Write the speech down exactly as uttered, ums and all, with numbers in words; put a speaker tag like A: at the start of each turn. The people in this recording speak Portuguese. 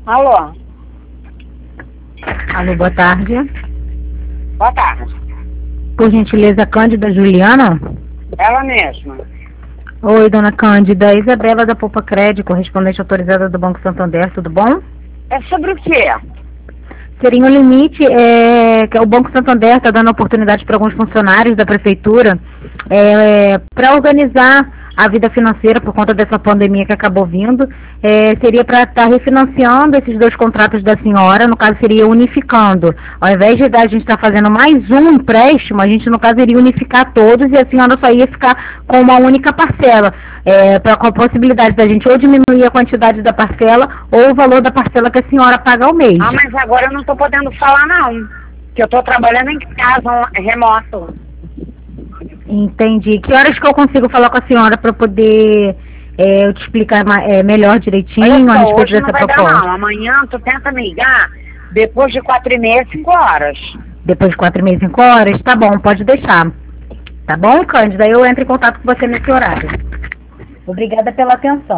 A: Alô?
B: Alô, boa tarde.
A: Boa tarde.
B: Por gentileza, Cândida Juliana?
A: Ela mesma.
B: Oi, dona Cândida. Isabela da Poupa Crédito, correspondente autorizada do Banco Santander, tudo bom?
A: É sobre o quê?
B: Seria um limite, é, que o Banco Santander está dando oportunidade para alguns funcionários da prefeitura é, para organizar a vida financeira por conta dessa pandemia que acabou vindo. É, seria para estar tá refinanciando esses dois contratos da senhora, no caso seria unificando. Ao invés de a gente estar tá fazendo mais um empréstimo, a gente no caso iria unificar todos e a senhora só ia ficar com uma única parcela, é, pra, com a possibilidade da gente ou diminuir a quantidade da parcela ou o valor da parcela que a senhora paga ao mês.
A: Ah, mas agora eu não tô podendo falar não, que eu tô trabalhando em casa, um, remoto.
B: Entendi. Que horas que eu consigo falar com a senhora para poder é, eu te explicar é, melhor direitinho
A: Olha
B: a
A: só,
B: respeito
A: hoje não
B: dessa
A: vai dar
B: proposta?
A: não, amanhã tu tenta me ligar depois de quatro e meia, cinco horas.
B: Depois de quatro e meia, cinco horas? Tá bom, pode deixar. Tá bom, Cândida? Eu entro em contato com você nesse horário. Obrigada pela atenção.